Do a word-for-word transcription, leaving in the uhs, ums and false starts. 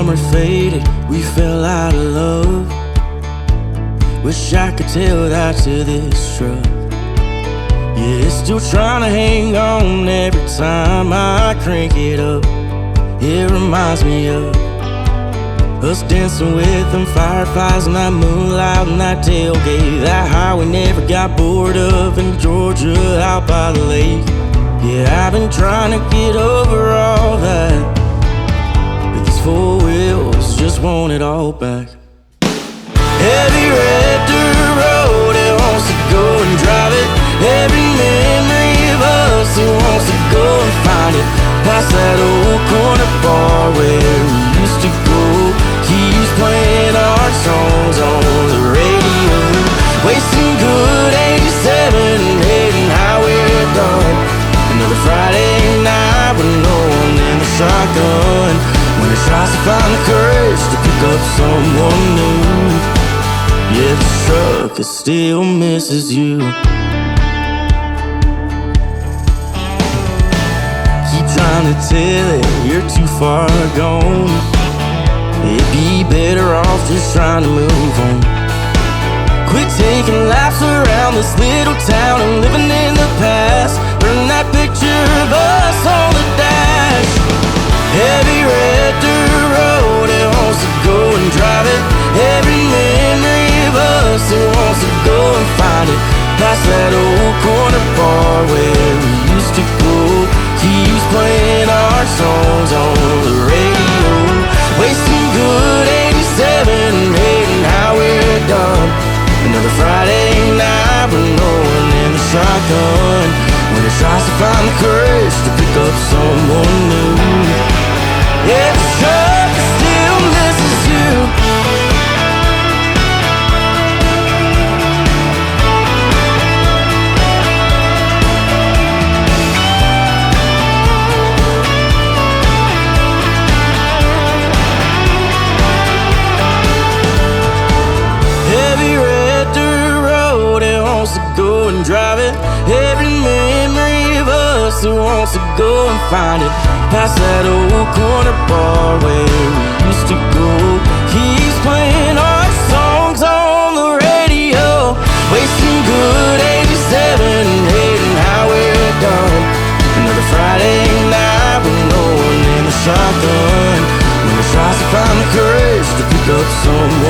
summer faded, we fell out of love. Wish I could tell that to this truck. Yeah, it's still trying to hang on every time I crank it up. It reminds me of us dancing with them fireflies and that moonlight and that tailgate. That highway never got bored of in Georgia out by the lake. Yeah, I've been trying to get over all that, but these four wheels just want it all back. Heavy red dirt road, it wants to go and drive it. Every memory of us, it wants to go and find it. Past that old corner bar where we used to go, keeps playing our songs on the radio. Wasting good eighty-seven, heading how we're done. Another Friday night with no one in the shotgun. When it tries to find the courage to pick up someone new, yeah, the truck, it still misses you. Keep trying to tell it you're too far gone. It'd be better off just trying to move on. Quit taking laps around this little town and living in the past. Burn that picture of us on the dash. Heavy red dirt road, it wants to go and drive it. Every memory of us, it wants to go and find it. Past that old corner bar where we used to go, keeps playing our songs on the radio. Wasting good eighty-seven, hating how we're done. Another Friday night with no one in the shotgun. When it tries to find the courage to pick up someone new, yeah, the truck still misses you. Heavy red dirt road, it wants to go and drive it. Every memory of us, it wants to go and find it. Past that old corner bar where we used to go, keeps playing our songs on the radio. Wasting good eighty-seven, hating how we're done. Another Friday night with no one in the shotgun. When it tries to find the courage to pick up someone